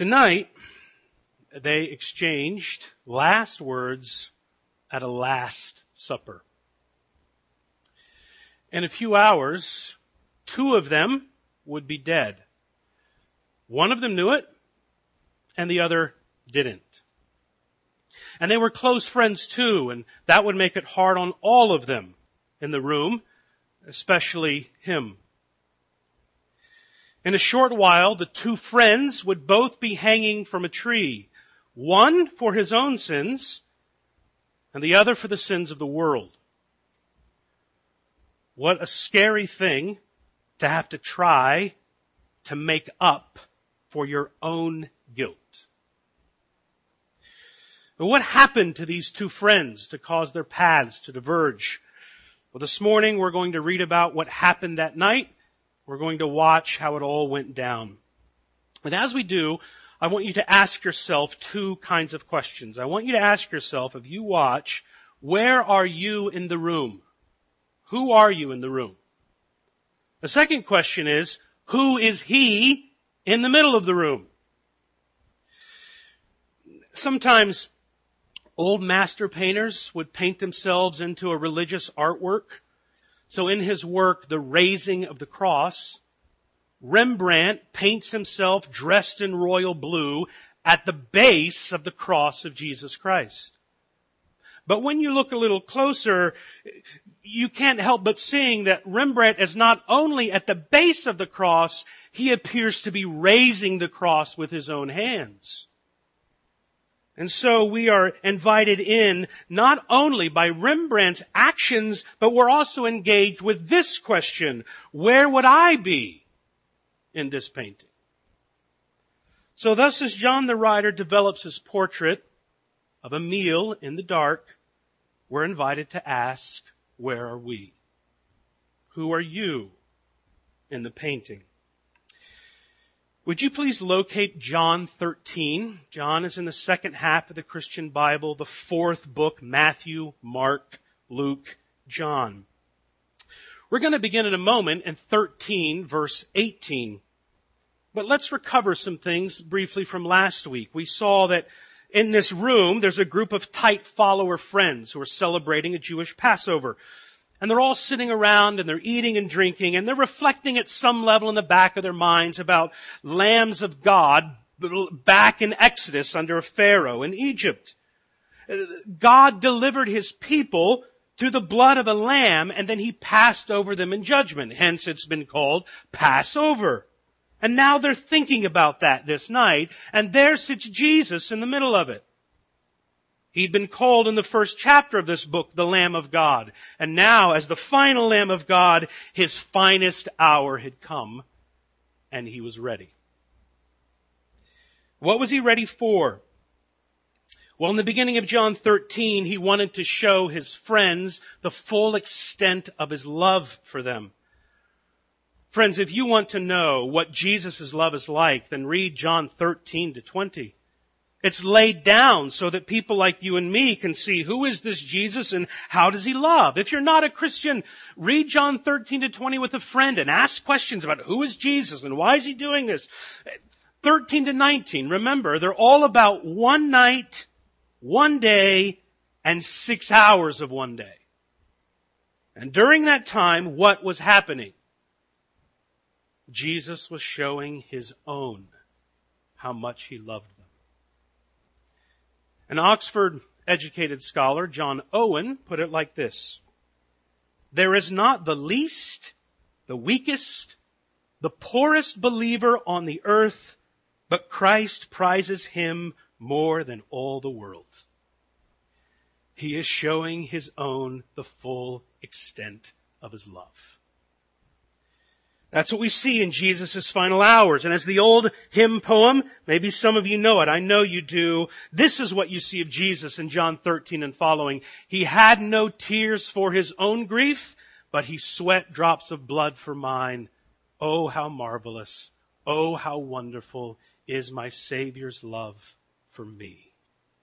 Tonight, they exchanged last words at a Last Supper. In a few hours, two of them would be dead. One of them knew it, and the other didn't. And they were close friends too, and that would make it hard on all of them in the room, especially him. In a short while, the two friends would both be hanging from a tree, one for his own sins, and the other for the sins of the world. What a scary thing to have to try to make up for your own guilt. But what happened to these two friends to cause their paths to diverge? Well, this morning we're going to read about what happened that night. We're going to watch how it all went down. And as we do, I want you to ask yourself two kinds of questions. I want you to ask yourself, if you watch, where are you in the room? Who are you in the room? The second question is, who is he in the middle of the room? Sometimes old master painters would paint themselves into a religious artwork. So in his work, The Raising of the Cross, Rembrandt paints himself dressed in royal blue at the base of the cross of Jesus Christ. But when you look a little closer, you can't help but seeing that Rembrandt is not only at the base of the cross, he appears to be raising the cross with his own hands. And so we are invited in not only by Rembrandt's actions, but we're also engaged with this question: where would I be in this painting? So thus, as John the writer develops his portrait of a meal in the dark, we're invited to ask, where are we? Who are you in the painting? Would you please locate John 13? John is in the second half of the Christian Bible, the fourth book: Matthew, Mark, Luke, John. We're going to begin in a moment in 13, verse 18. But let's recover some things briefly from last week. We saw that in this room, there's a group of tight follower friends who are celebrating a Jewish Passover. And they're all sitting around and they're eating and drinking and they're reflecting at some level in the back of their minds about lambs of God back in Exodus under Pharaoh in Egypt. God delivered his people through the blood of a lamb, and then he passed over them in judgment. Hence it's been called Passover. And now they're thinking about that this night, and there sits Jesus in the middle of it. He'd been called in the first chapter of this book the Lamb of God. And now, as the final Lamb of God, his finest hour had come, and he was ready. What was he ready for? Well, in the beginning of John 13, he wanted to show his friends the full extent of his love for them. Friends, if you want to know what Jesus' love is like, then read John 13 to 20. It's laid down so that people like you and me can see who is this Jesus and how does he love. If you're not a Christian, read John 13 to 20 with a friend and ask questions about who is Jesus and why is he doing this. 13 to 19, remember, they're all about one night, one day, and 6 hours of one day. And during that time, what was happening? Jesus was showing his own how much he loved them. An Oxford-educated scholar, John Owen, put it like this: there is not the least, the weakest, the poorest believer on the earth, but Christ prizes him more than all the world. He is showing his own the full extent of his love. That's what we see in Jesus' final hours. And as the old hymn poem, maybe some of you know it, I know you do, this is what you see of Jesus in John 13 and following. He had no tears for his own grief, but he sweat drops of blood for mine. Oh, how marvelous, oh, how wonderful is my Savior's love for me.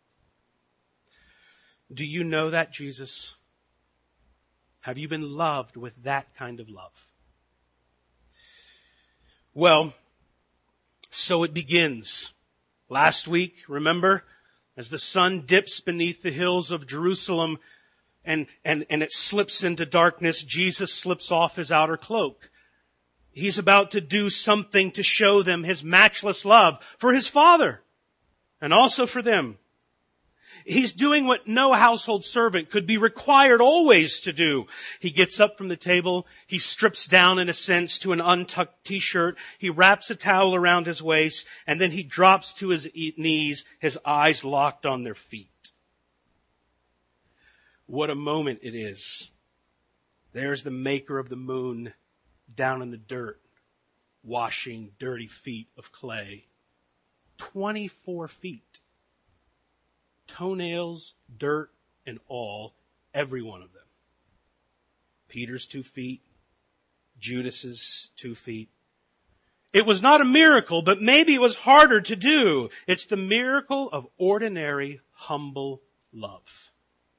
Do you know that Jesus? Have you been loved with that kind of love? Well, so it begins. Last week, remember, as the sun dips beneath the hills of Jerusalem and it slips into darkness, Jesus slips off his outer cloak. He's about to do something to show them his matchless love for his Father and also for them. He's doing what no household servant could be required always to do. He gets up from the table. He strips down, in a sense, to an untucked t-shirt. He wraps a towel around his waist, and then he drops to his knees, his eyes locked on their feet. What a moment it is. There's the maker of the moon down in the dirt, washing dirty feet of clay. 24 feet. Toenails, dirt, and all, every one of them. Peter's 2 feet, Judas's 2 feet. It was not a miracle, but maybe it was harder to do. It's the miracle of ordinary, humble love.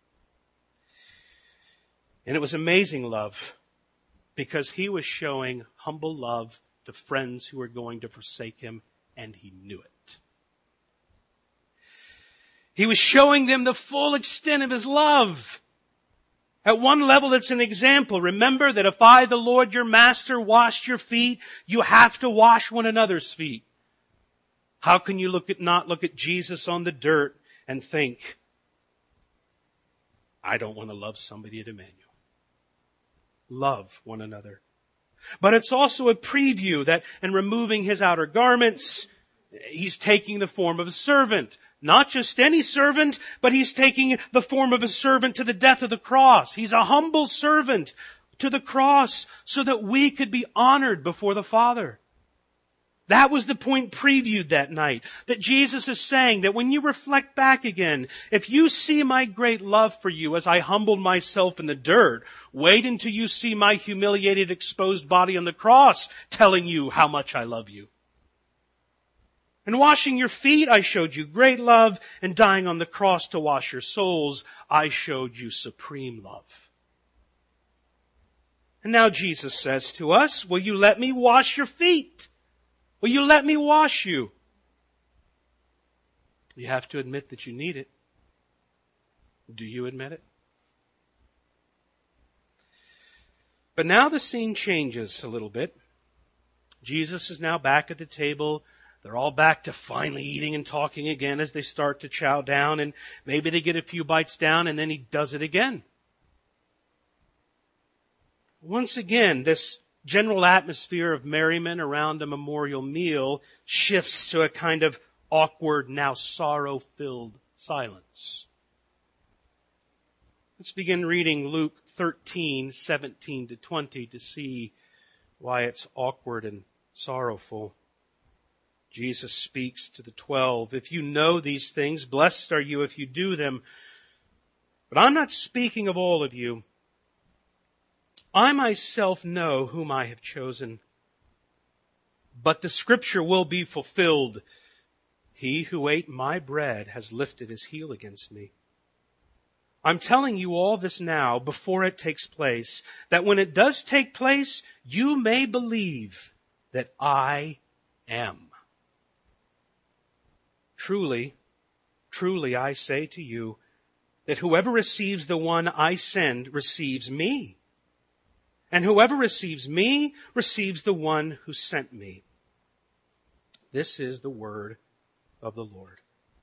And it was amazing love, because he was showing humble love to friends who were going to forsake him, and he knew it. He was showing them the full extent of his love. At one level, it's an example. Remember that if I, the Lord your master, washed your feet, you have to wash one another's feet. How can you not look at Jesus on the dirt and think, I don't want to love somebody at Emmanuel. Love one another. But it's also a preview that in removing his outer garments, he's taking the form of a servant. Not just any servant, but he's taking the form of a servant to the death of the cross. He's a humble servant to the cross so that we could be honored before the Father. That was the point previewed that night. That Jesus is saying that when you reflect back again, if you see my great love for you as I humbled myself in the dirt, wait until you see my humiliated, exposed body on the cross telling you how much I love you. In washing your feet, I showed you great love, and dying on the cross to wash your souls, I showed you supreme love. And now Jesus says to us, will you let me wash your feet? Will you let me wash you? You have to admit that you need it. Do you admit it? But now the scene changes a little bit. Jesus is now back at the table. They're all back to finally eating and talking again as they start to chow down, and maybe they get a few bites down, and then he does it again. Once again, this general atmosphere of merriment around a memorial meal shifts to a kind of awkward, now sorrow-filled silence. Let's begin reading Luke 13:17-20 to see why it's awkward and sorrowful. Jesus speaks to the 12. If you know these things, blessed are you if you do them. But I'm not speaking of all of you. I myself know whom I have chosen. But the scripture will be fulfilled. He who ate my bread has lifted his heel against me. I'm telling you all this now before it takes place, that when it does take place, you may believe that I am. Truly, truly I say to you that whoever receives the one I send receives me. And whoever receives me receives the one who sent me. This is the word of the Lord.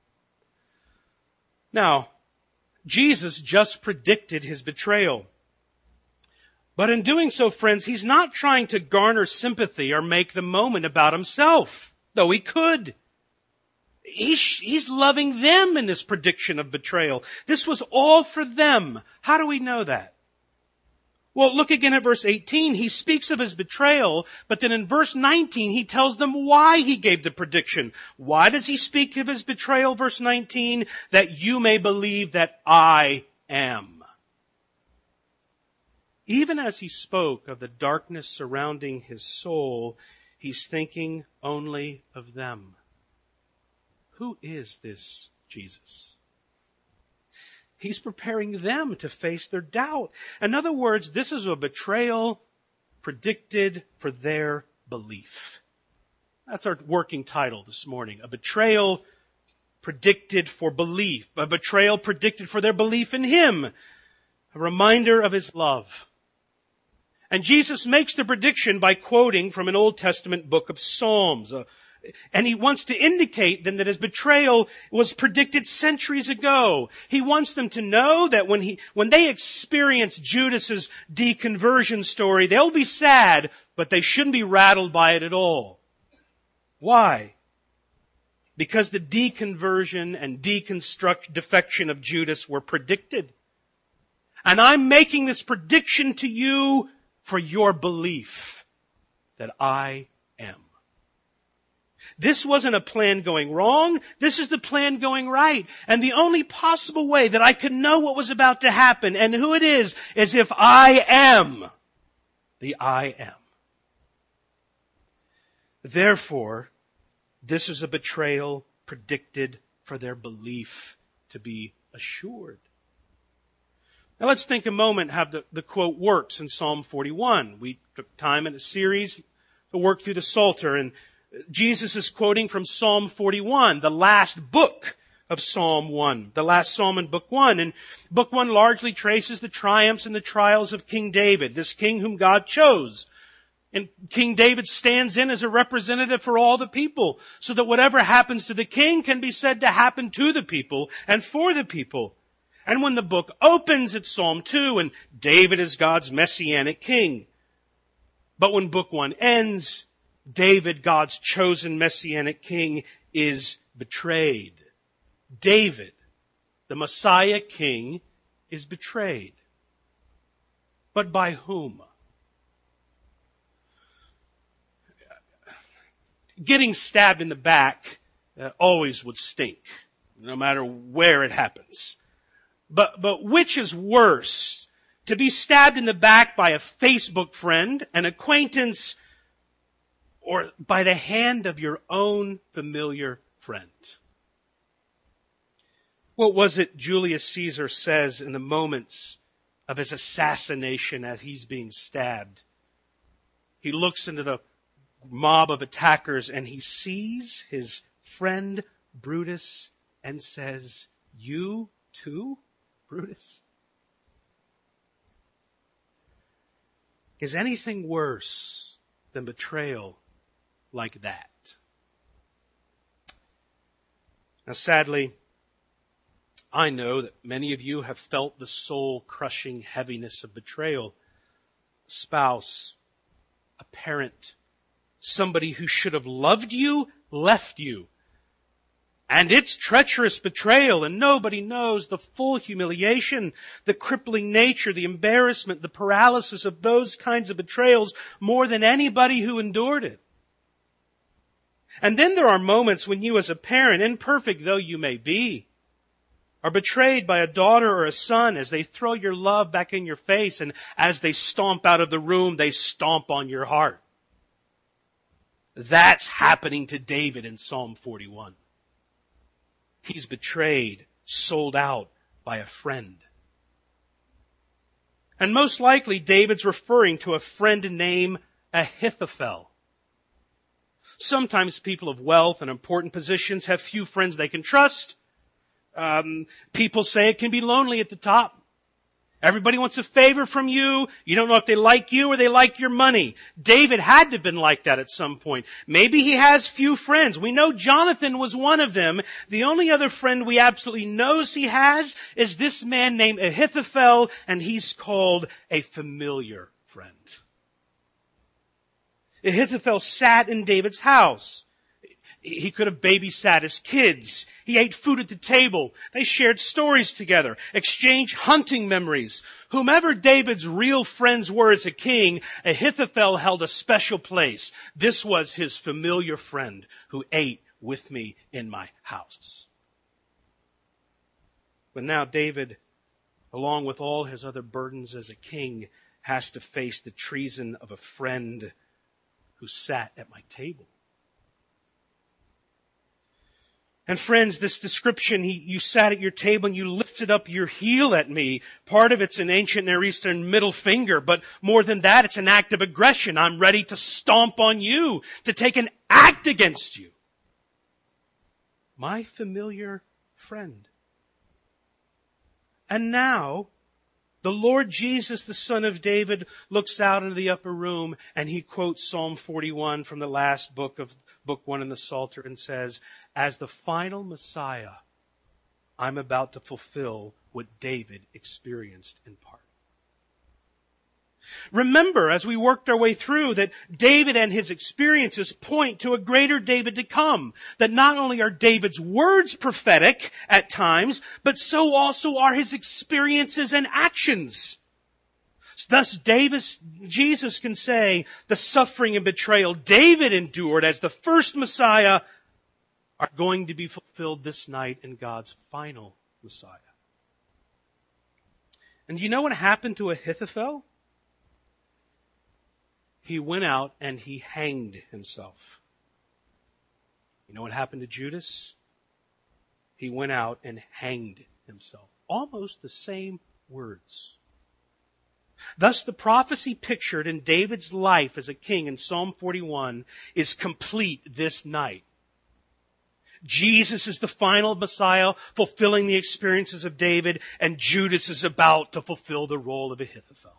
Now, Jesus just predicted his betrayal. But in doing so, friends, he's not trying to garner sympathy or make the moment about himself, though he could. He's loving them in this prediction of betrayal. This was all for them. How do we know that? Well, look again at verse 18. He speaks of his betrayal, but then in verse 19, he tells them why he gave the prediction. Why does he speak of his betrayal? Verse 19, that you may believe that I am. Even as he spoke of the darkness surrounding his soul, he's thinking only of them. Who is this Jesus? He's preparing them to face their doubt. In other words, this is a betrayal predicted for their belief. That's our working title this morning. A betrayal predicted for belief, a betrayal predicted for their belief in Him, a reminder of His love. And Jesus makes the prediction by quoting from an Old Testament book of Psalms. And He wants to indicate then that His betrayal was predicted centuries ago. He wants them to know that when they experience Judas's deconversion story, they'll be sad, but they shouldn't be rattled by it at all. Why? Because the deconversion and defection of Judas were predicted. And I'm making this prediction to you for your belief that I am. This wasn't a plan going wrong. This is the plan going right. And the only possible way that I could know what was about to happen and who it is if I am the I am. Therefore, this is a betrayal predicted for their belief to be assured. Now let's think a moment how the quote works in Psalm 41. We took time in a series to work through the Psalter, and Jesus is quoting from Psalm 41, the last book of Psalm 1, the last psalm in Book 1. And Book 1 largely traces the triumphs and the trials of King David, this king whom God chose. And King David stands in as a representative for all the people, so that whatever happens to the king can be said to happen to the people and for the people. And when the book opens at Psalm 2, and David is God's messianic king. But when Book 1 ends, David, God's chosen messianic king, is betrayed. David, the Messiah king, is betrayed. But by whom? Getting stabbed in the back always would stink, no matter where it happens. But which is worse? To be stabbed in the back by a Facebook friend, an acquaintance, or by the hand of your own familiar friend? What was it Julius Caesar says in the moments of his assassination as he's being stabbed? He looks into the mob of attackers and he sees his friend Brutus and says, "You too, Brutus?" Is anything worse than betrayal like that? Now, sadly, I know that many of you have felt the soul-crushing heaviness of betrayal. A spouse, a parent, somebody who should have loved you, left you. And it's treacherous betrayal, and nobody knows the full humiliation, the crippling nature, the embarrassment, the paralysis of those kinds of betrayals more than anybody who endured it. And then there are moments when you as a parent, imperfect though you may be, are betrayed by a daughter or a son as they throw your love back in your face, and as they stomp out of the room, they stomp on your heart. That's happening to David in Psalm 41. He's betrayed, sold out by a friend. And most likely David's referring to a friend named Ahithophel. Sometimes people of wealth and important positions have few friends they can trust. People say it can be lonely at the top. Everybody wants a favor from you. You don't know if they like you or they like your money. David had to have been like that at some point. Maybe he has few friends. We know Jonathan was one of them. The only other friend we absolutely know he has is this man named Ahithophel, and he's called a familiar friend. Ahithophel sat in David's house. He could have babysat his kids. He ate food at the table. They shared stories together, exchanged hunting memories. Whomever David's real friends were as a king, Ahithophel held a special place. This was his familiar friend who ate with me in my house. But now David, along with all his other burdens as a king, has to face the treason of a friend who sat at my table. And friends, this description, you sat at your table and you lifted up your heel at me. Part of it's an ancient Near Eastern middle finger, but more than that, it's an act of aggression. I'm ready to stomp on you, to take an act against you. my familiar friend. And now, the Lord Jesus, the Son of David, looks out into the upper room and he quotes Psalm 41 from the last book 1 in the Psalter and says, as the final Messiah, I'm about to fulfill what David experienced in part. Remember, as we worked our way through, that David and his experiences point to a greater David to come. That not only are David's words prophetic at times, but so also are his experiences and actions. Thus, Jesus can say the suffering and betrayal David endured as the first Messiah are going to be fulfilled this night in God's final Messiah. And you know what happened to Ahithophel? He went out and he hanged himself. You know what happened to Judas? He went out and hanged himself. Almost the same words. Thus, the prophecy pictured in David's life as a king in Psalm 41 is complete this night. Jesus is the final Messiah, fulfilling the experiences of David, and Judas is about to fulfill the role of Ahithophel.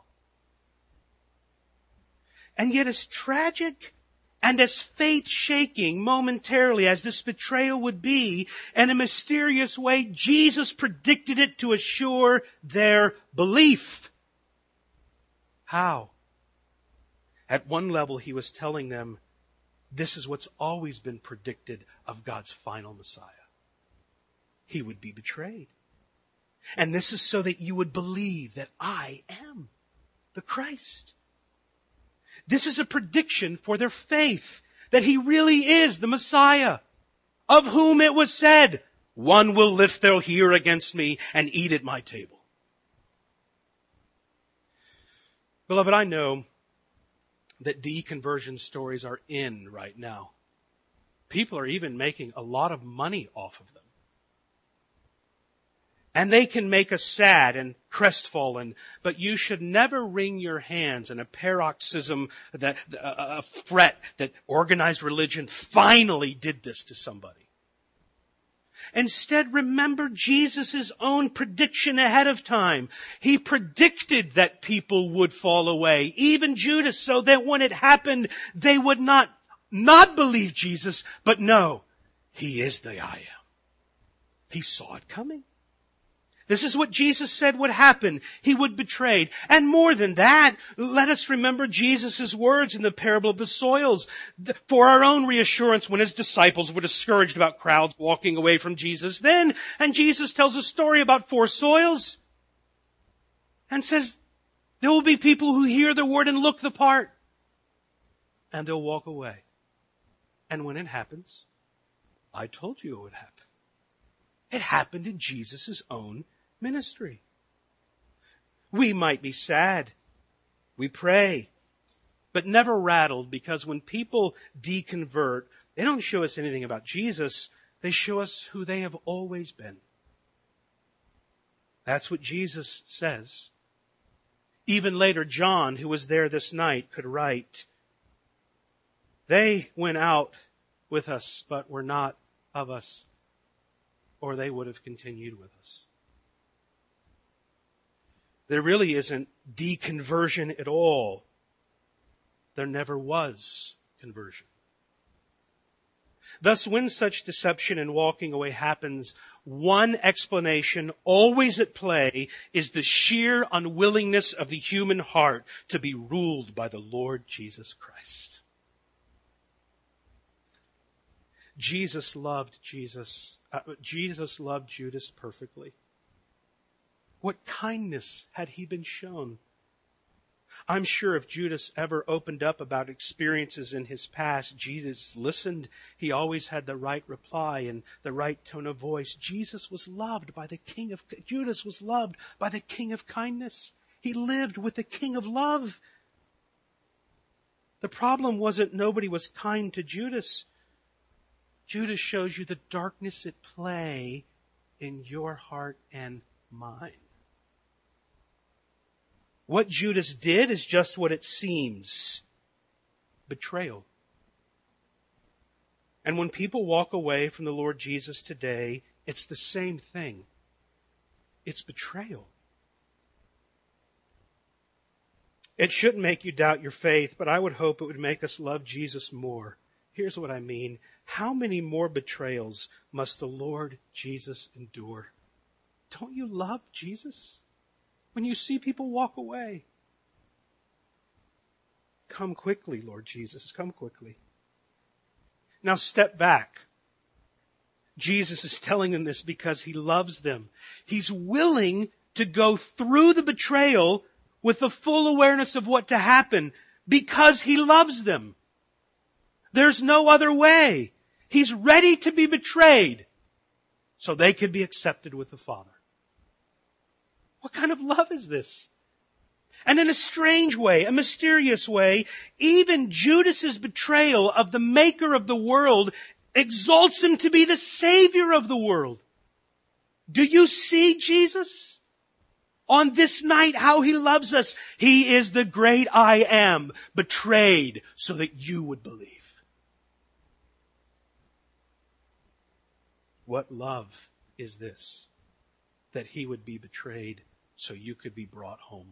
And yet, as tragic and as faith-shaking momentarily as this betrayal would be, in a mysterious way, Jesus predicted it to assure their belief. How? At one level, he was telling them, this is what's always been predicted of God's final Messiah. He would be betrayed. And this is so that you would believe that I am the Christ. This is a prediction for their faith, that He really is the Messiah, of whom it was said, one will lift their heel against me and eat at my table. Beloved, I know that deconversion stories are in right now. People are even making a lot of money off of them. And they can make us sad and crestfallen, but you should never wring your hands in a paroxysm, a fret that organized religion finally did this to somebody. Instead, remember Jesus' own prediction ahead of time. He predicted that people would fall away, even Judas, so that when it happened, they would not believe Jesus, but know He is the I am. He saw it coming. This is what Jesus said would happen. He would be betrayed. And more than that, let us remember Jesus' words in the parable of the soils for our own reassurance when His disciples were discouraged about crowds walking away from Jesus then. And Jesus tells a story about 4 soils and says, there will be people who hear the word and look the part, and they'll walk away. And when it happens, I told you it would happen. It happened in Jesus' own ministry. We might be sad. We pray. But never rattled, because when people deconvert, they don't show us anything about Jesus. They show us who they have always been. That's what Jesus says. Even later, John, who was there this night, could write, they went out with us, but were not of us, or they would have continued with us. There really isn't deconversion at all. There never was conversion. Thus, when such deception and walking away happens, one explanation always at play is the sheer unwillingness of the human heart to be ruled by the Lord Jesus Christ. Jesus loved Judas perfectly. What kindness had he been shown? I'm sure if Judas ever opened up about experiences in his past, Jesus listened. He always had the right reply and the right tone of voice. Judas was loved by the King of kindness. He lived with the King of love. The problem wasn't nobody was kind to Judas. Judas shows you the darkness at play in your heart and mine. What Judas did is just what it seems. Betrayal. And when people walk away from the Lord Jesus today, it's the same thing. It's betrayal. It shouldn't make you doubt your faith, but I would hope it would make us love Jesus more. Here's what I mean. How many more betrayals must the Lord Jesus endure? Don't you love Jesus? When you see people walk away, come quickly, Lord Jesus, come quickly. Now step back. Jesus is telling them this because he loves them. He's willing to go through the betrayal with the full awareness of what to happen because he loves them. There's no other way. He's ready to be betrayed so they could be accepted with the Father. What kind of love is this? And in a strange way, a mysterious way, even Judas's betrayal of the maker of the world exalts him to be the Savior of the world. Do you see Jesus? On this night, how he loves us. He is the great I am, betrayed so that you would believe. What love is this? That he would be betrayed so you could be brought home.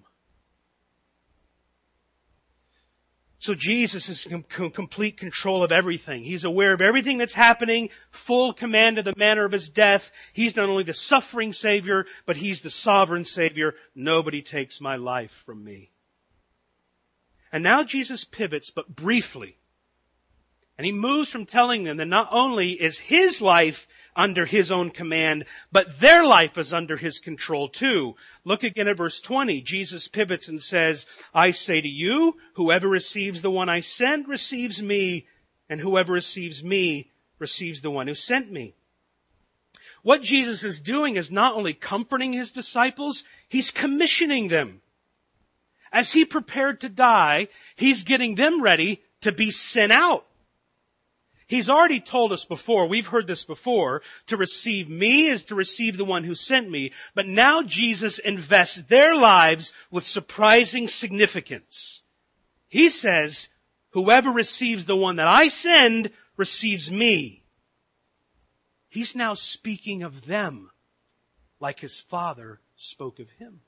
So Jesus is in complete control of everything. He's aware of everything that's happening, full command of the manner of his death. He's not only the suffering Savior, but he's the sovereign Savior. Nobody takes my life from me. And now Jesus pivots, but briefly. And he moves from telling them that not only is his life under his own command, but their life is under his control too. Look again at verse 20. Jesus pivots and says, I say to you, whoever receives the one I send receives me, and whoever receives me receives the one who sent me. What Jesus is doing is not only comforting his disciples, he's commissioning them. As he prepared to die, he's getting them ready to be sent out. He's already told us before, we've heard this before, to receive me is to receive the one who sent me. But now Jesus invests their lives with surprising significance. He says, whoever receives the one that I send receives me. He's now speaking of them like his Father spoke of him.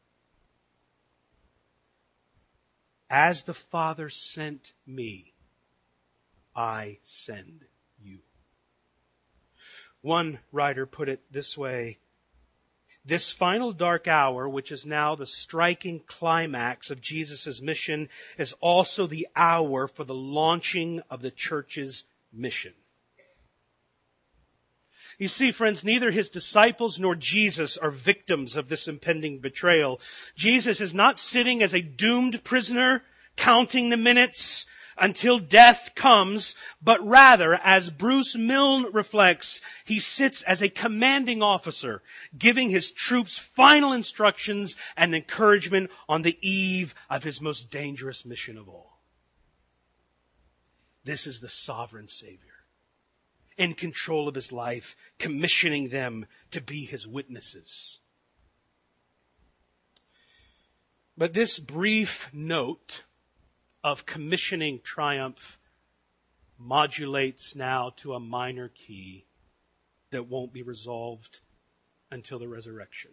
As the Father sent me, I send you. One writer put it this way: this final dark hour, which is now the striking climax of Jesus' mission, is also the hour for the launching of the church's mission. You see, friends, neither his disciples nor Jesus are victims of this impending betrayal. Jesus is not sitting as a doomed prisoner, counting the minutes until death comes, but rather, as Bruce Milne reflects, he sits as a commanding officer, giving his troops final instructions and encouragement on the eve of his most dangerous mission of all. This is the sovereign Savior, in control of his life, commissioning them to be his witnesses. But this brief note of commissioning triumph modulates now to a minor key that won't be resolved until the resurrection.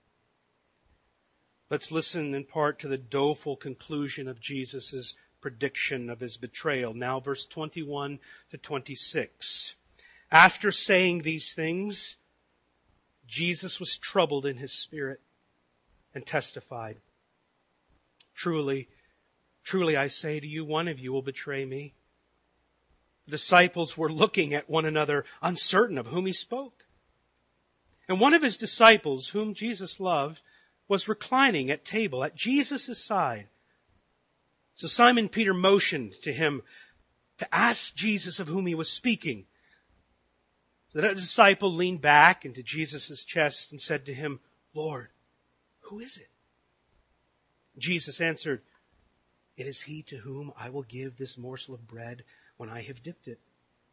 Let's listen in part to the doleful conclusion of Jesus' prediction of his betrayal. Now verse 21 to 26. After saying these things, Jesus was troubled in his spirit and testified, Truly, I say to you, one of you will betray me. The disciples were looking at one another, uncertain of whom he spoke. And one of his disciples, whom Jesus loved, was reclining at table at Jesus' side. So Simon Peter motioned to him to ask Jesus of whom he was speaking. So that disciple leaned back into Jesus' chest and said to him, Lord, who is it? Jesus answered, It is he to whom I will give this morsel of bread when I have dipped it.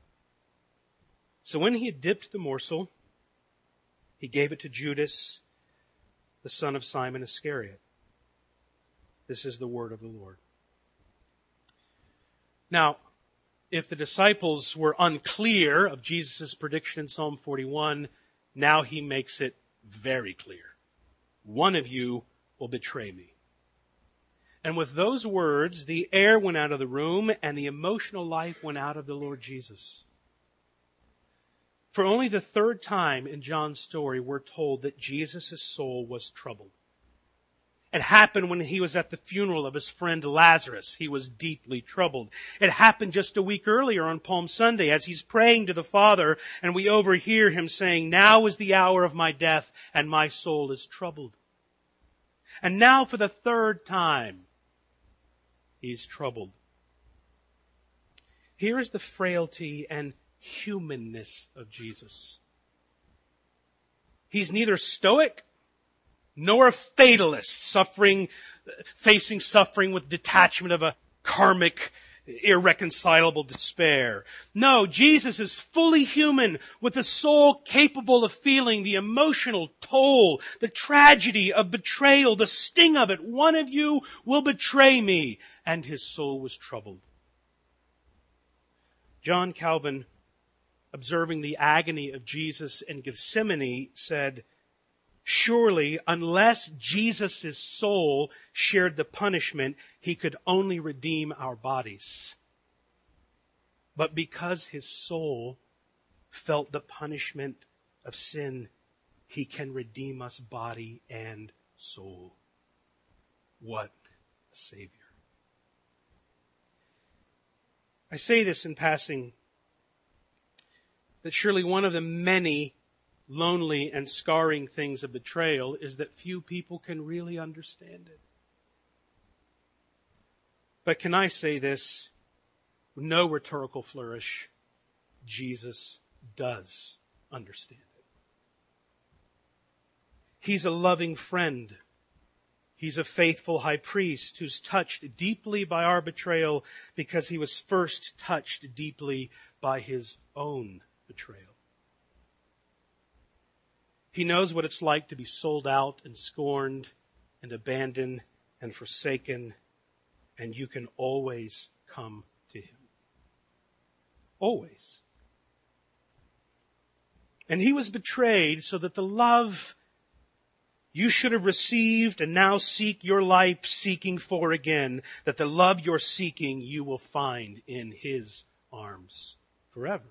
So when he had dipped the morsel, he gave it to Judas, the son of Simon Iscariot. This is the word of the Lord. Now, if the disciples were unclear of Jesus' prediction in Psalm 41, now he makes it very clear. One of you will betray me. And with those words, the air went out of the room and the emotional life went out of the Lord Jesus. For only the third time in John's story, we're told that Jesus' soul was troubled. It happened when he was at the funeral of his friend Lazarus. He was deeply troubled. It happened just a week earlier on Palm Sunday as he's praying to the Father, and we overhear him saying, "Now is the hour of my death, and my soul is troubled." And now for the third time, he's troubled. Here is the frailty and humanness of Jesus. He's neither stoic nor a fatalist, facing suffering with detachment of a karmic, irreconcilable despair. No, Jesus is fully human, with a soul capable of feeling the emotional toll, the tragedy of betrayal, the sting of it. One of you will betray me. And his soul was troubled. John Calvin, observing the agony of Jesus in Gethsemane, said, "Surely, unless Jesus' soul shared the punishment, he could only redeem our bodies. But because his soul felt the punishment of sin, he can redeem us body and soul." What a Savior. I say this in passing, that surely one of the many lonely and scarring things of betrayal is that few people can really understand it. But can I say this with no rhetorical flourish? Jesus does understand it. He's a loving friend. He's a faithful high priest who's touched deeply by our betrayal because he was first touched deeply by his own betrayal. He knows what it's like to be sold out and scorned and abandoned and forsaken, and you can always come to him. Always. And he was betrayed so that the love you should have received and now seek your life seeking for again, that the love you're seeking you will find in his arms forever.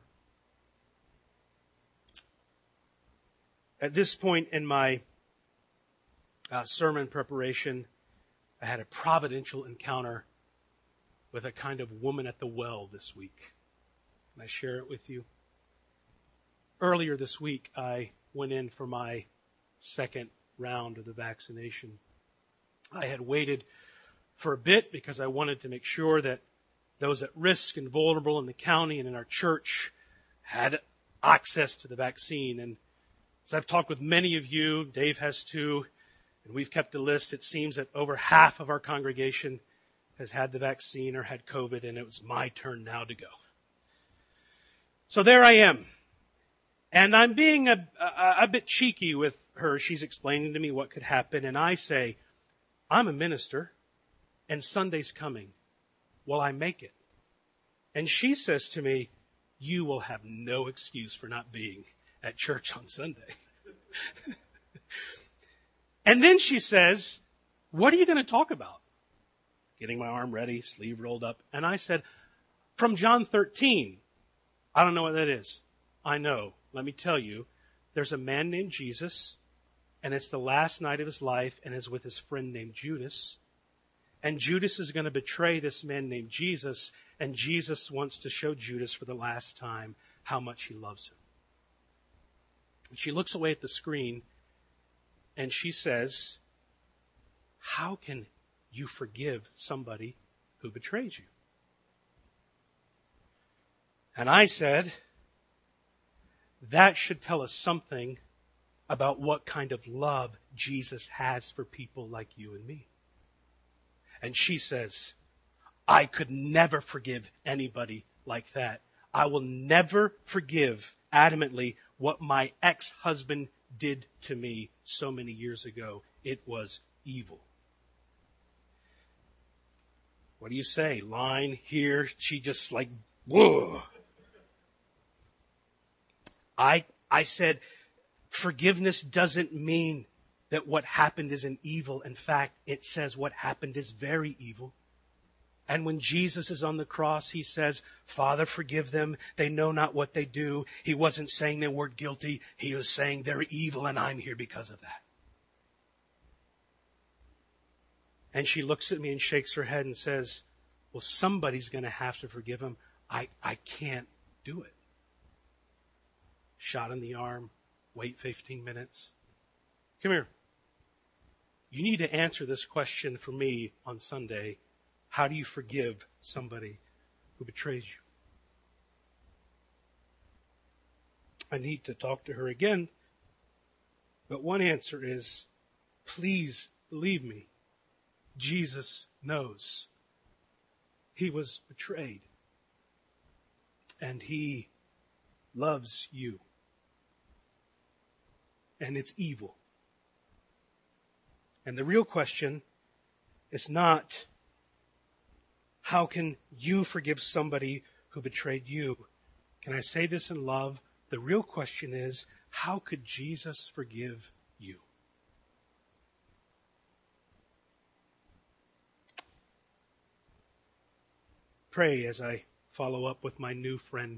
At this point in my sermon preparation, I had a providential encounter with a kind of woman at the well this week. Can I share it with you? Earlier this week, I went in for my second round of the vaccination. I had waited for a bit because I wanted to make sure that those at risk and vulnerable in the county and in our church had access to the vaccine. And as I've talked with many of you, Dave has too, and we've kept a list, it seems that over half of our congregation has had the vaccine or had COVID, and it was my turn now to go. So there I am. And I'm being a bit cheeky with her. She's explaining to me what could happen, and I say, "I'm a minister, and Sunday's coming. Will I make it?" And she says to me, "You will have no excuse for not being at church on Sunday." And then she says, "What are you going to talk about?" Getting my arm ready, sleeve rolled up. And I said, "From John 13. I don't know what that is." "I know. Let me tell you. There's a man named Jesus, and it's the last night of his life, and is with his friend named Judas. And Judas is going to betray this man named Jesus, and Jesus wants to show Judas for the last time how much he loves him." And she looks away at the screen, and she says, "How can you forgive somebody who betrayed you?" And I said, "That should tell us something about what kind of love Jesus has for people like you and me." And she says, "I could never forgive anybody like that. I will never forgive adamantly what my ex-husband did to me so many years ago. It was evil." What do you say? Line here. She just Whoa. I said, forgiveness doesn't mean that what happened is an evil. In fact, it says what happened is very evil. And when Jesus is on the cross, he says, Father, forgive them. They know not what they do. He wasn't saying they weren't guilty. He was saying they're evil and I'm here because of that. And she looks at me and shakes her head and says, well, somebody's going to have to forgive him. I can't do it. Shot in the arm. Wait 15 minutes. Come here. You need to answer this question for me on Sunday. How do you forgive somebody who betrays you? I need to talk to her again. But one answer is, please believe me, Jesus knows. He was betrayed. And he loves you. And it's evil. And the real question is not, how can you forgive somebody who betrayed you? Can I say this in love? The real question is, how could Jesus forgive you? Pray as I follow up with my new friend.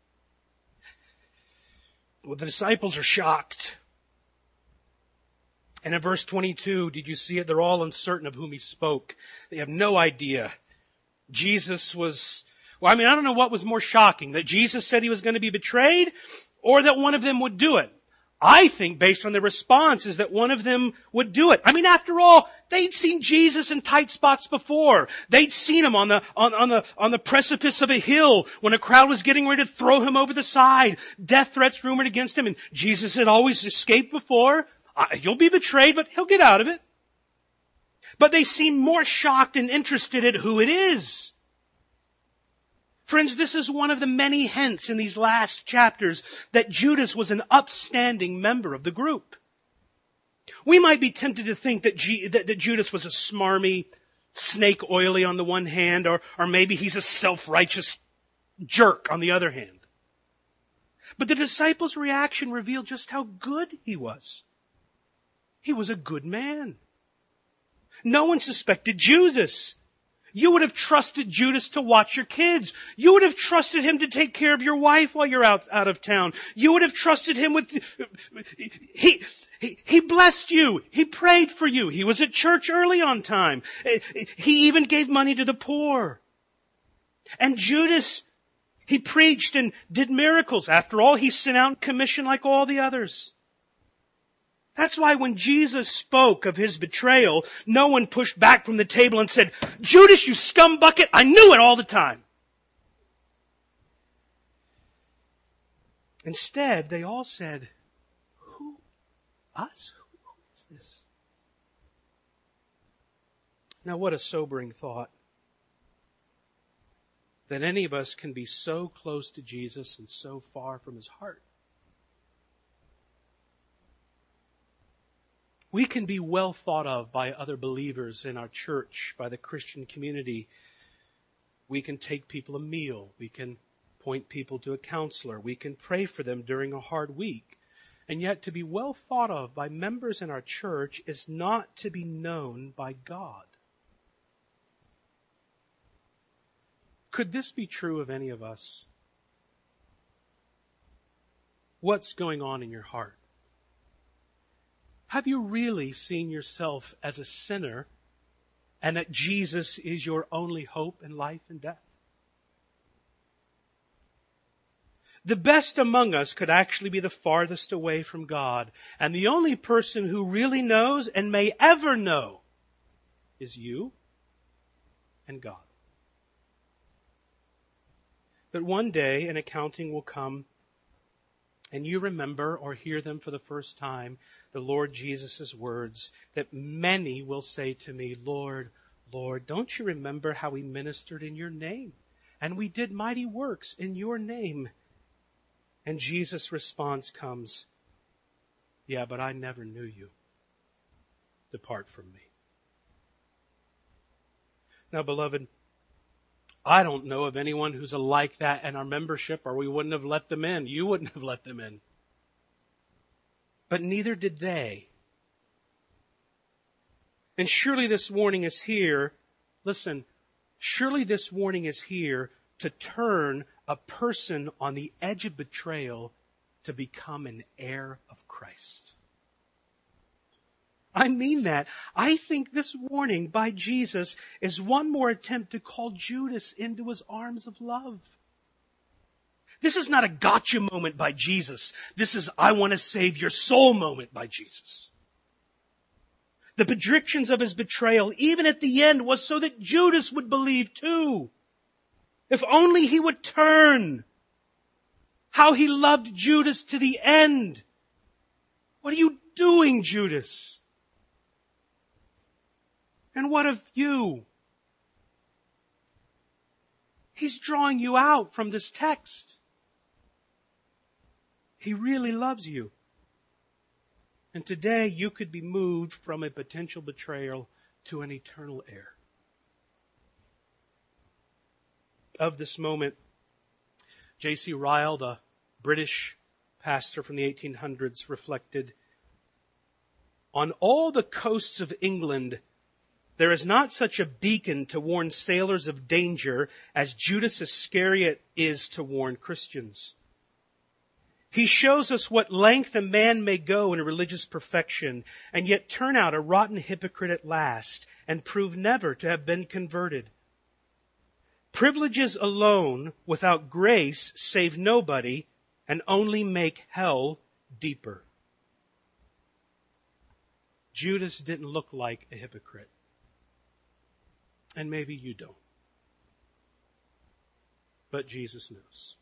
Well, the disciples are shocked. And in verse 22, did you see it? They're all uncertain of whom he spoke. They have no idea. Jesus was, I don't know what was more shocking, that Jesus said he was going to be betrayed or that one of them would do it. I think based on the response is that one of them would do it. After all, they'd seen Jesus in tight spots before. They'd seen him on the precipice of a hill when a crowd was getting ready to throw him over the side. Death threats rumored against him, and Jesus had always escaped before. You'll be betrayed, but he'll get out of it. But they seem more shocked and interested in who it is. Friends, this is one of the many hints in these last chapters that Judas was an upstanding member of the group. We might be tempted to think that Judas was a smarmy, snake oily on the one hand, or maybe he's a self-righteous jerk on the other hand. But the disciples' reaction revealed just how good he was. He was a good man. No one suspected Judas. You would have trusted Judas to watch your kids. You would have trusted him to take care of your wife while you're out of town. You would have trusted him with, he blessed you. He prayed for you. He was at church early on time. He even gave money to the poor. And Judas, he preached and did miracles. After all, he sent out and commissioned like all the others. That's why when Jesus spoke of his betrayal, no one pushed back from the table and said, Judas, you scumbucket, I knew it all the time. Instead, they all said, who? Us? Who is this? Now, what a sobering thought. That any of us can be so close to Jesus and so far from his heart. We can be well thought of by other believers in our church, by the Christian community. We can take people a meal. We can point people to a counselor. We can pray for them during a hard week. And yet to be well thought of by members in our church is not to be known by God. Could this be true of any of us? What's going on in your heart? Have you really seen yourself as a sinner and that Jesus is your only hope in life and death? The best among us could actually be the farthest away from God. And the only person who really knows and may ever know is you and God. But one day an accounting will come and you remember or hear them for the first time, the Lord Jesus' words that many will say to me, Lord, Lord, don't you remember how we ministered in your name? And we did mighty works in your name. And Jesus' response comes, yeah, but I never knew you. Depart from me. Now, beloved, I don't know of anyone who's like that in our membership, or we wouldn't have let them in. You wouldn't have let them in. But neither did they. And surely this warning is here. Listen, surely this warning is here to turn a person on the edge of betrayal to become an heir of Christ. I mean that. I think this warning by Jesus is one more attempt to call Judas into his arms of love. This is not a gotcha moment by Jesus. This is I want to save your soul moment by Jesus. The predictions of his betrayal, even at the end, was so that Judas would believe too. If only he would turn. How he loved Judas to the end. What are you doing, Judas? And what of you? He's drawing you out from this text. He really loves you. And today you could be moved from a potential betrayal to an eternal heir. Of this moment, J.C. Ryle, the British pastor from the 1800s, reflected, "On all the coasts of England, there is not such a beacon to warn sailors of danger as Judas Iscariot is to warn Christians. He shows us what length a man may go in religious perfection and yet turn out a rotten hypocrite at last and prove never to have been converted. Privileges alone without grace save nobody and only make hell deeper." Judas didn't look like a hypocrite. And maybe you don't. But Jesus knows.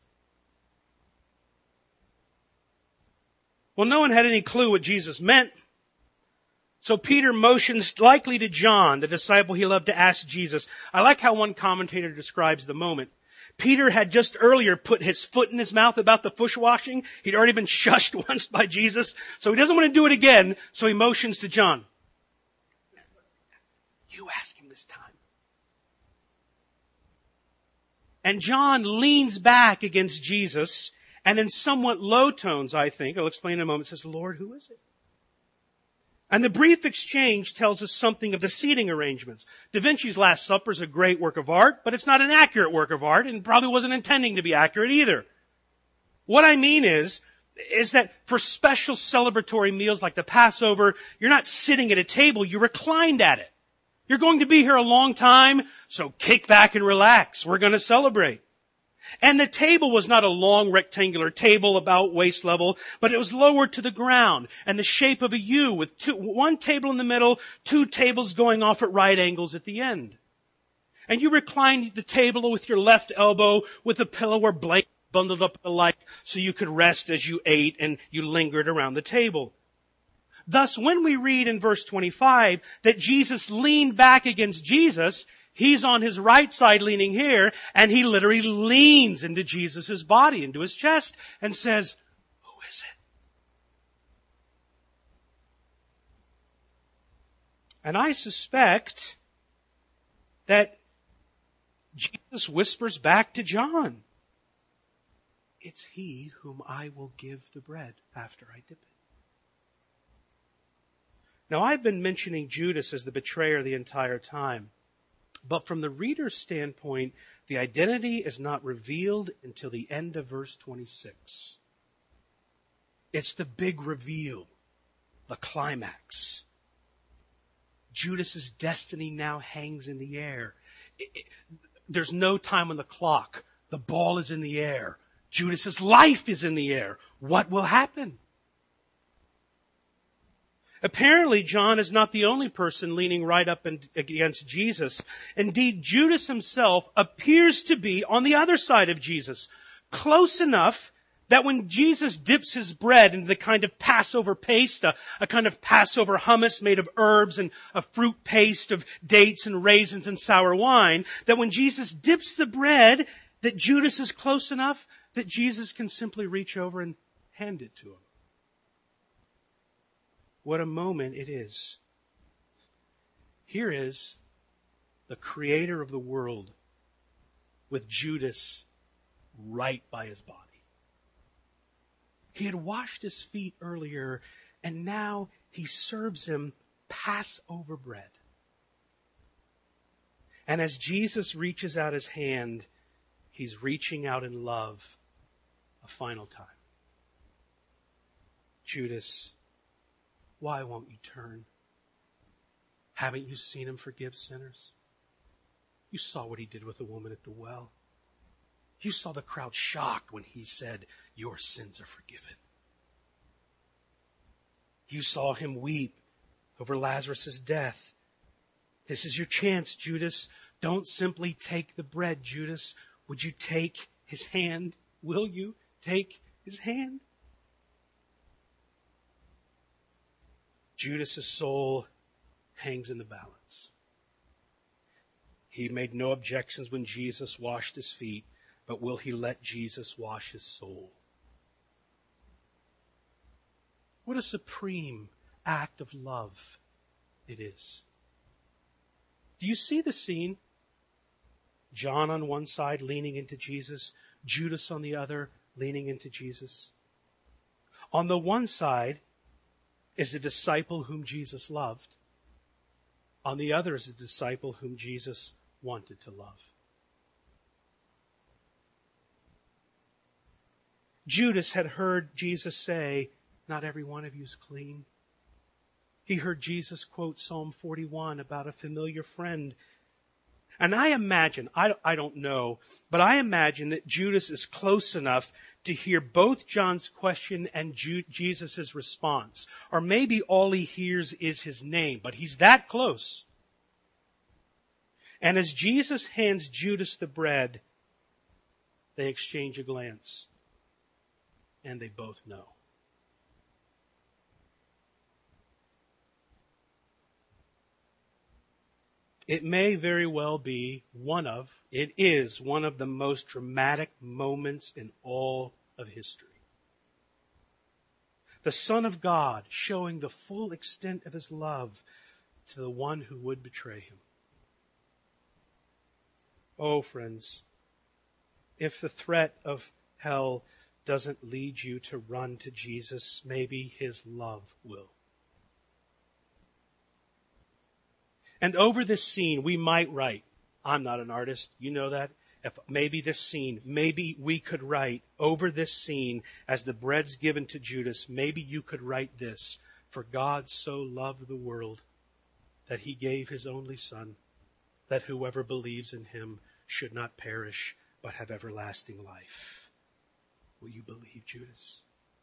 Well, no one had any clue what Jesus meant. So Peter motions likely to John, the disciple he loved to ask Jesus. I like how one commentator describes the moment. Peter had just earlier put his foot in his mouth about the foot washing. He'd already been shushed once by Jesus. So he doesn't want to do it again. So he motions to John. You ask him this time. And John leans back against Jesus, and in somewhat low tones, I think, I'll explain in a moment, says, "Lord, who is it?" And the brief exchange tells us something of the seating arrangements. Da Vinci's Last Supper is a great work of art, but it's not an accurate work of art, and probably wasn't intending to be accurate either. What I mean is that for special celebratory meals like the Passover, you're not sitting at a table, you're reclined at it. You're going to be here a long time, so kick back and relax. We're going to celebrate. And the table was not a long rectangular table about waist level, but it was lowered to the ground and the shape of a U with one table in the middle, two tables going off at right angles at the end. And you reclined the table with your left elbow with a pillow or blanket bundled up alike so you could rest as you ate and you lingered around the table. Thus, when we read in verse 25 that Jesus leaned back against Jesus, he's on his right side leaning here, and he literally leans into Jesus' body, into his chest, and says, "Who is it?" And I suspect that Jesus whispers back to John, "It's he whom I will give the bread after I dip it." Now, I've been mentioning Judas as the betrayer the entire time. But from the reader's standpoint, the identity is not revealed until the end of verse 26. It's the big reveal, the climax. Judas's destiny now hangs in the air. There's no time on the clock. The ball is in the air. Judas's life is in the air. What will happen? Apparently, John is not the only person leaning right up against Jesus. Indeed, Judas himself appears to be on the other side of Jesus, close enough that when Jesus dips his bread into the kind of Passover paste, a kind of Passover hummus made of herbs and a fruit paste of dates and raisins and sour wine, that when Jesus dips the bread, that Judas is close enough that Jesus can simply reach over and hand it to him. What a moment it is. Here is the creator of the world with Judas right by his body. He had washed his feet earlier, and now he serves him Passover bread. And as Jesus reaches out his hand, he's reaching out in love a final time. Judas, why won't you turn? Haven't you seen him forgive sinners? You saw what he did with the woman at the well. You saw the crowd shocked when he said, your sins are forgiven. You saw him weep over Lazarus' death. This is your chance, Judas. Don't simply take the bread, Judas. Would you take his hand? Will you take his hand? Judas' soul hangs in the balance. He made no objections when Jesus washed his feet, but will he let Jesus wash his soul? What a supreme act of love it is. Do you see the scene? John on one side leaning into Jesus, Judas on the other leaning into Jesus. On the one side is the disciple whom Jesus loved. On the other is the disciple whom Jesus wanted to love. Judas had heard Jesus say, not every one of you is clean. He heard Jesus quote Psalm 41 about a familiar friend. And I imagine, I don't know, but I imagine that Judas is close enough to hear both John's question and Jesus' response. Or maybe all he hears is his name, but he's that close. And as Jesus hands Judas the bread, they exchange a glance. And they both know. It may very well be it is one of the most dramatic moments in all of history. The Son of God showing the full extent of his love to the one who would betray him. Oh, friends, if the threat of hell doesn't lead you to run to Jesus, maybe his love will. And over this scene, we might write, I'm not an artist, you know that. Maybe we could write over this scene as the bread's given to Judas, maybe you could write this. For God so loved the world that he gave his only Son, that whoever believes in him should not perish, but have everlasting life. Will you believe, Judas?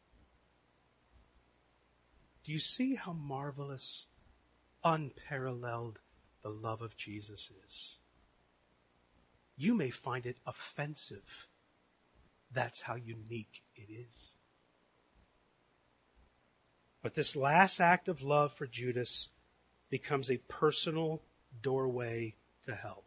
Do you see how marvelous, unparalleled the love of Jesus is? You may find it offensive. That's how unique it is. But this last act of love for Judas becomes a personal doorway to hell.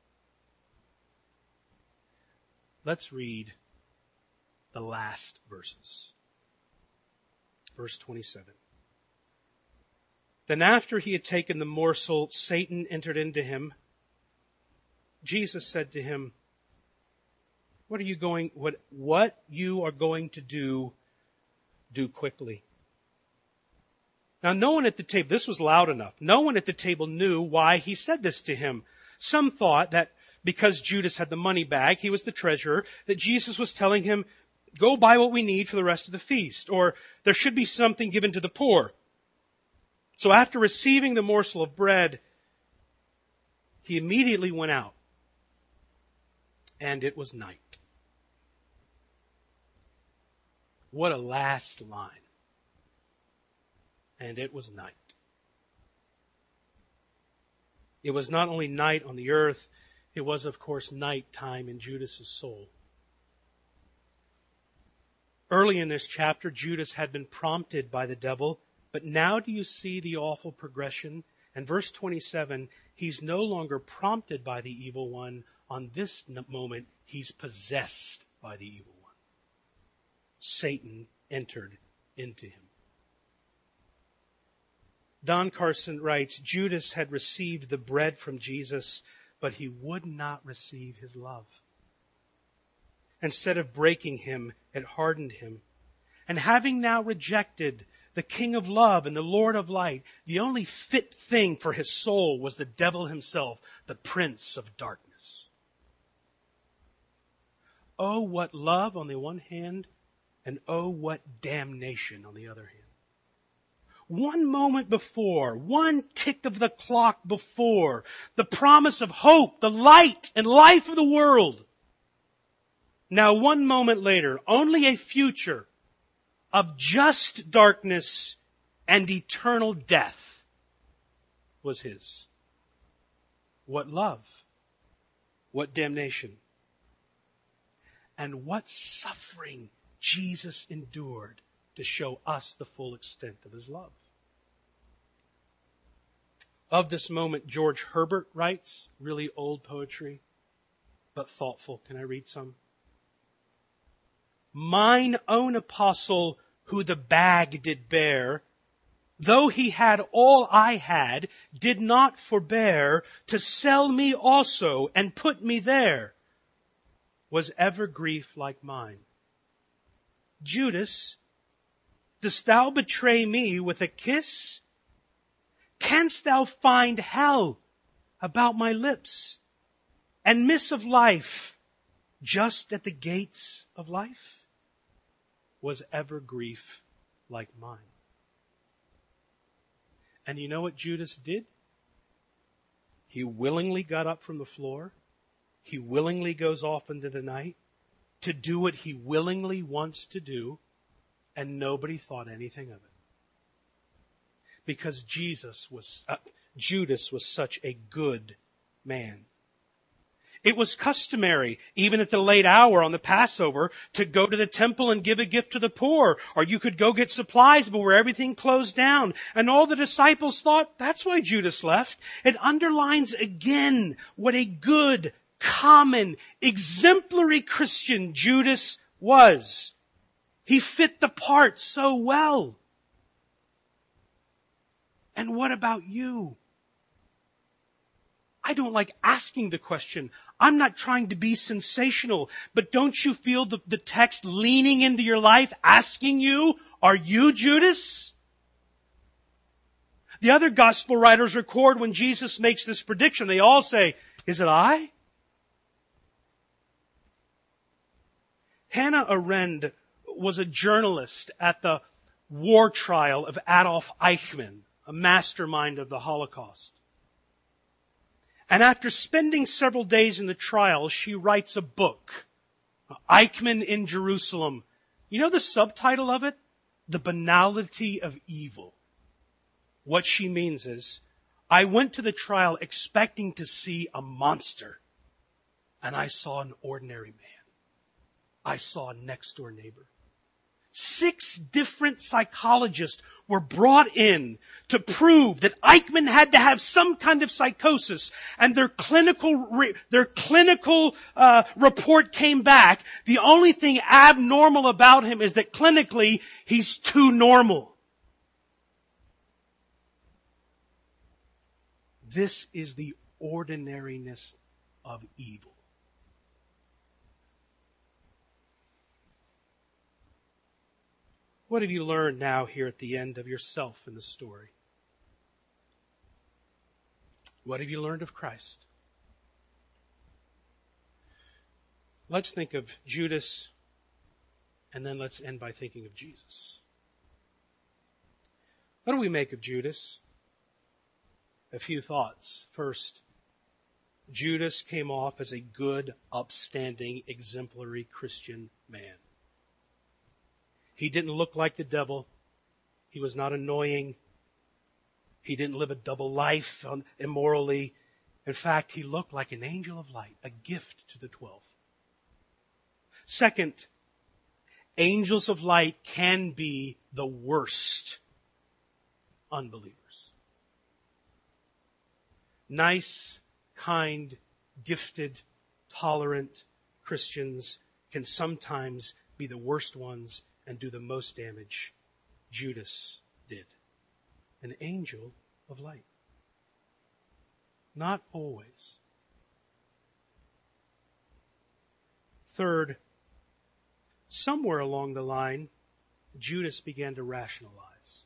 Let's read the last verses. Verse 27. Then after he had taken the morsel, Satan entered into him. Jesus said to him, what you are going to do quickly. Now no one at the table, this was loud enough, no one at the table knew why he said this to him. Some thought that because Judas had the money bag, he was the treasurer, that Jesus was telling him, go buy what we need for the rest of the feast, or there should be something given to the poor. So after receiving the morsel of bread, he immediately went out. And it was night. What a last line. And it was night. It was not only night on the earth, it was, of course, night time in Judas' soul. Early in this chapter, Judas had been prompted by the devil, but now do you see the awful progression? And verse 27, he's no longer prompted by the evil one. On this moment, he's possessed by the evil one. Satan entered into him. Don Carson writes, Judas had received the bread from Jesus, but he would not receive his love. Instead of breaking him, it hardened him. And having now rejected the King of love and the Lord of light, the only fit thing for his soul was the devil himself, the prince of darkness. Oh, what love on the one hand, and oh, what damnation on the other hand. One moment before, one tick of the clock before, the promise of hope, the light and life of the world. Now, one moment later, only a future of just darkness and eternal death was his. What love, what damnation, and what suffering Jesus endured to show us the full extent of his love. Of this moment, George Herbert writes, really old poetry, but thoughtful. Can I read some? Mine own apostle, who the bag did bear, though he had all I had, did not forbear to sell me also and put me there. Was ever grief like mine? Judas, dost thou betray me with a kiss? Canst thou find hell about my lips, and miss of life just at the gates of life? Was ever grief like mine? And you know what Judas did? He willingly got up from the floor. He willingly goes off into the night to do what he willingly wants to do, and nobody thought anything of it. Because Judas was such a good man. It was customary, even at the late hour on the Passover, to go to the temple and give a gift to the poor. Or you could go get supplies before everything closed down. And all the disciples thought, that's why Judas left. It underlines again what a good, common, exemplary Christian Judas was. He fit the part so well. And what about you? I don't like asking the question. I'm not trying to be sensational, but don't you feel the text leaning into your life, asking you, are you Judas? The other gospel writers record when Jesus makes this prediction, they all say, is it I? Hannah Arendt was a journalist at the war trial of Adolf Eichmann, a mastermind of the Holocaust. And after spending several days in the trial, she writes a book, Eichmann in Jerusalem. You know the subtitle of it? The Banality of Evil. What she means is, I went to the trial expecting to see a monster, and I saw an ordinary man. I saw a next door neighbor. 6 different psychologists were brought in to prove that Eichmann had to have some kind of psychosis, and their clinical report came back. The only thing abnormal about him is that clinically he's too normal. This is the ordinariness of evil. What have you learned now here at the end of yourself in the story? What have you learned of Christ? Let's think of Judas, and then let's end by thinking of Jesus. What do we make of Judas? A few thoughts. First, Judas came off as a good, upstanding, exemplary Christian man. He didn't look like the devil. He was not annoying. He didn't live a double life immorally. In fact, he looked like an angel of light, a gift to the 12. Second, angels of light can be the worst unbelievers. Nice, kind, gifted, tolerant Christians can sometimes be the worst ones and do the most damage. Judas did. An angel of light. Not always. Third, somewhere along the line, Judas began to rationalize.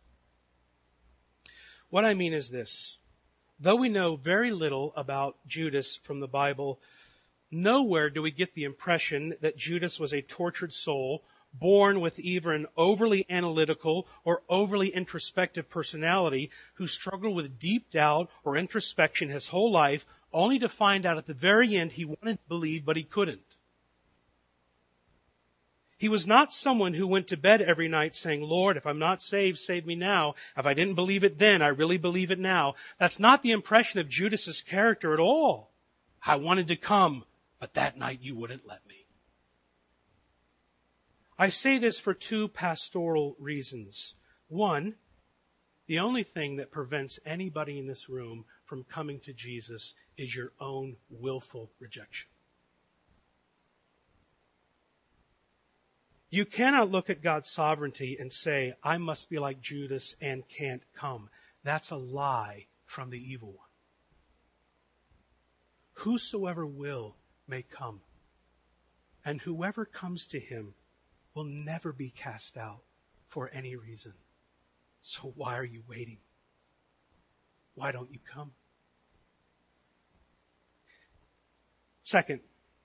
What I mean is this. Though we know very little about Judas from the Bible, nowhere do we get the impression that Judas was a tortured soul, born with either an overly analytical or overly introspective personality who struggled with deep doubt or introspection his whole life, only to find out at the very end he wanted to believe, but he couldn't. He was not someone who went to bed every night saying, Lord, if I'm not saved, save me now. If I didn't believe it then, I really believe it now. That's not the impression of Judas's character at all. I wanted to come, but that night you wouldn't let me. I say this for two pastoral reasons. One, the only thing that prevents anybody in this room from coming to Jesus is your own willful rejection. You cannot look at God's sovereignty and say, I must be like Judas and can't come. That's a lie from the evil one. Whosoever will may come, and whoever comes to him will never be cast out for any reason. So why are you waiting? Why don't you come? Second,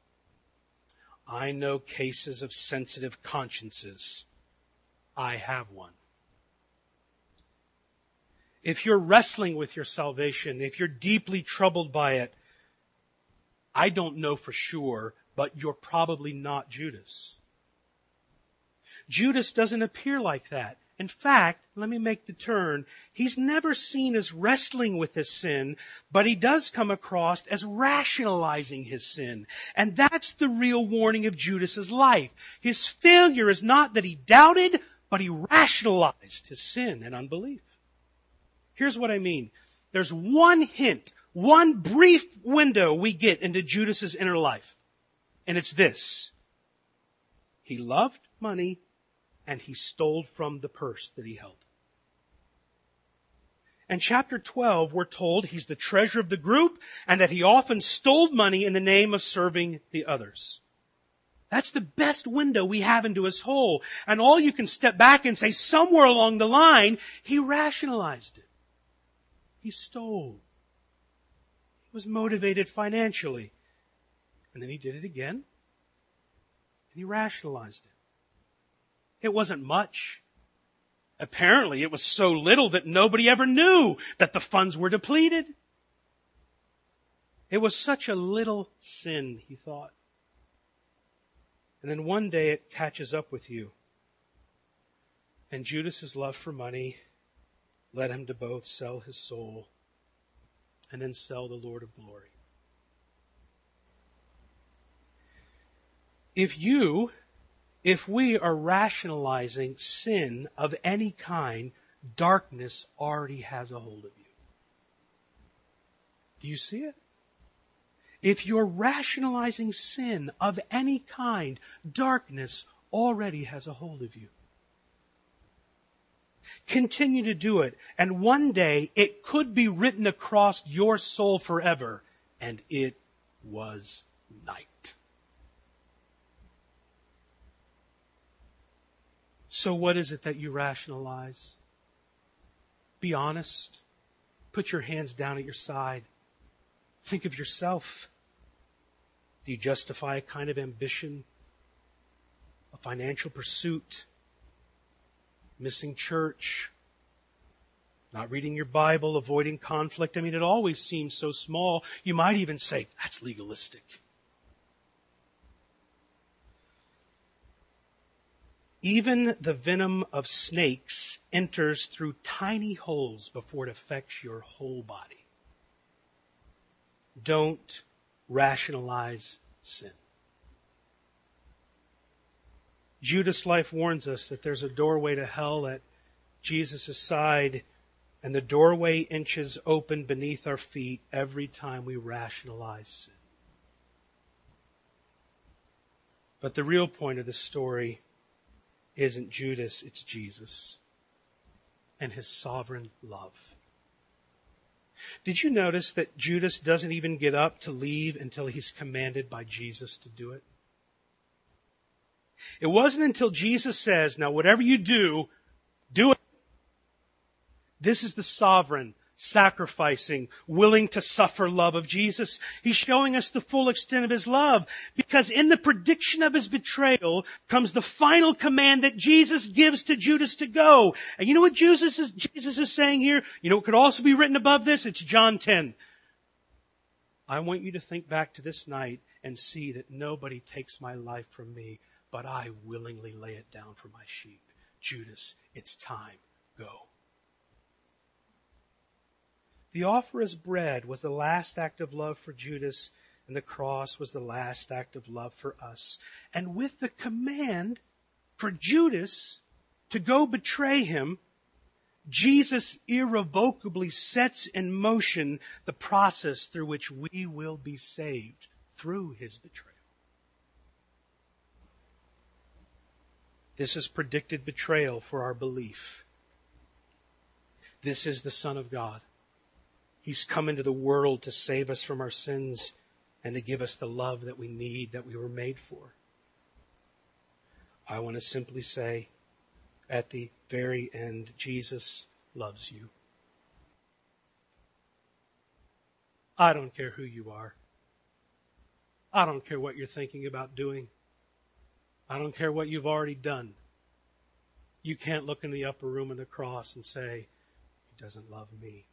I know cases of sensitive consciences. I have one. If you're wrestling with your salvation, if you're deeply troubled by it, I don't know for sure, but you're probably not Judas. Judas doesn't appear like that. In fact, let me make the turn. He's never seen as wrestling with his sin, but he does come across as rationalizing his sin. And that's the real warning of Judas's life. His failure is not that he doubted, but he rationalized his sin and unbelief. Here's what I mean. There's one hint, one brief window we get into Judas's inner life. And it's this. He loved money, and he stole from the purse that he held. In chapter 12, we're told he's the treasurer of the group and that he often stole money in the name of serving the others. That's the best window we have into his whole. And all you can step back and say, somewhere along the line, he rationalized it. He stole. He was motivated financially. And then he did it again. And he rationalized it. It wasn't much. Apparently, it was so little that nobody ever knew that the funds were depleted. It was such a little sin, he thought. And then one day it catches up with you. And Judas's love for money led him to both sell his soul and then sell the Lord of glory. If we are rationalizing sin of any kind, darkness already has a hold of you. Do you see it? If you're rationalizing sin of any kind, darkness already has a hold of you. Continue to do it, and one day it could be written across your soul forever, and it was night. So what is it that you rationalize? Be honest. Put your hands down at your side. Think of yourself. Do you justify a kind of ambition? A financial pursuit? Missing church? Not reading your Bible? Avoiding conflict? I mean, it always seems so small. You might even say, that's legalistic. Even the venom of snakes enters through tiny holes before it affects your whole body. Don't rationalize sin. Judas' life warns us that there's a doorway to hell at Jesus' side, and the doorway inches open beneath our feet every time we rationalize sin. But the real point of the story isn't Judas, it's Jesus and his sovereign love. Did you notice that Judas doesn't even get up to leave until he's commanded by Jesus to do it? It wasn't until Jesus says, now whatever you do, do it. This is the sovereign, sacrificing, willing to suffer love of Jesus. He's showing us the full extent of His love, because in the prediction of His betrayal comes the final command that Jesus gives to Judas to go. And you know what Jesus is saying here? You know what could also be written above this? It's John 10. I want you to think back to this night and see that nobody takes my life from me, but I willingly lay it down for my sheep. Judas, it's time. Go. The offer as bread was the last act of love for Judas, and the cross was the last act of love for us. And with the command for Judas to go betray Him, Jesus irrevocably sets in motion the process through which we will be saved through His betrayal. This is predicted betrayal for our belief. This is the Son of God. He's come into the world to save us from our sins and to give us the love that we need, that we were made for. I want to simply say, at the very end, Jesus loves you. I don't care who you are. I don't care what you're thinking about doing. I don't care what you've already done. You can't look in the upper room of the cross and say, He doesn't love me.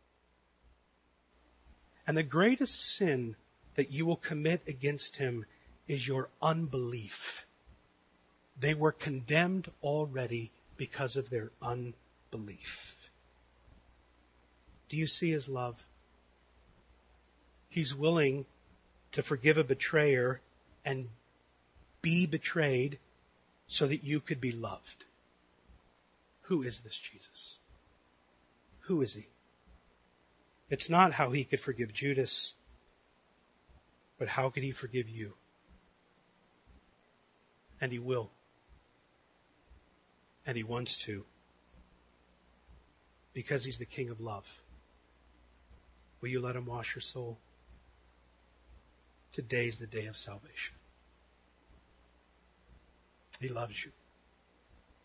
And the greatest sin that you will commit against Him is your unbelief. They were condemned already because of their unbelief. Do you see His love? He's willing to forgive a betrayer and be betrayed so that you could be loved. Who is this Jesus? Who is He? It's not how He could forgive Judas, but how could He forgive you? And He will. And He wants to. Because He's the King of love. Will you let Him wash your soul? Today's the day of salvation. He loves you.